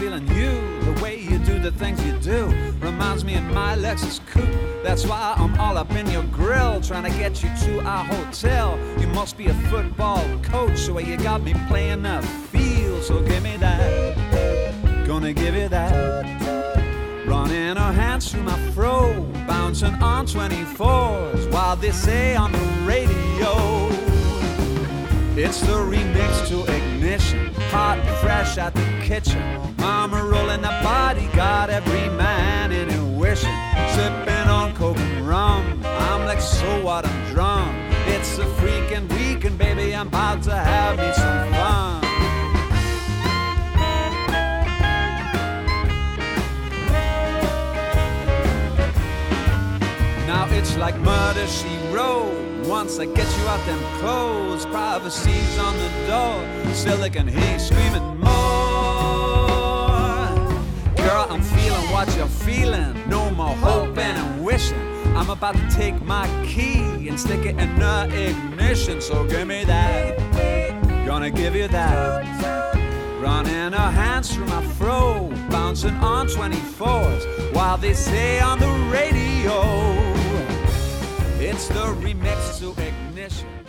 feeling you. The way you do the things you do reminds me of my Lexus coupe. That's why I'm all up in your grill, trying to get you to our hotel. You must be a football coach, so you got me playing the field. So give me that, gonna give you that. Running her hands through my fro, bouncing on 24s while they say on the radio, it's the remix to Ignition, hot and fresh at the kitchen. Mama rolling that body, got every man in it wishing. Sipping on coke and rum, I'm like, so what, I'm drunk. It's a freaking weekend, baby, I'm about to have me some fun. Now it's like Murder, She Wrote. Once I get you out them clothes, privacy's on the door. Still I can hear you screaming more. Girl, I'm feeling what you're feeling. No more hoping and wishing. I'm about to take my key and stick it in the ignition. So give me that, gonna give you that. Running her hands through my fro, bouncing on 24s while they say on the radio, it's the remix to Ignition.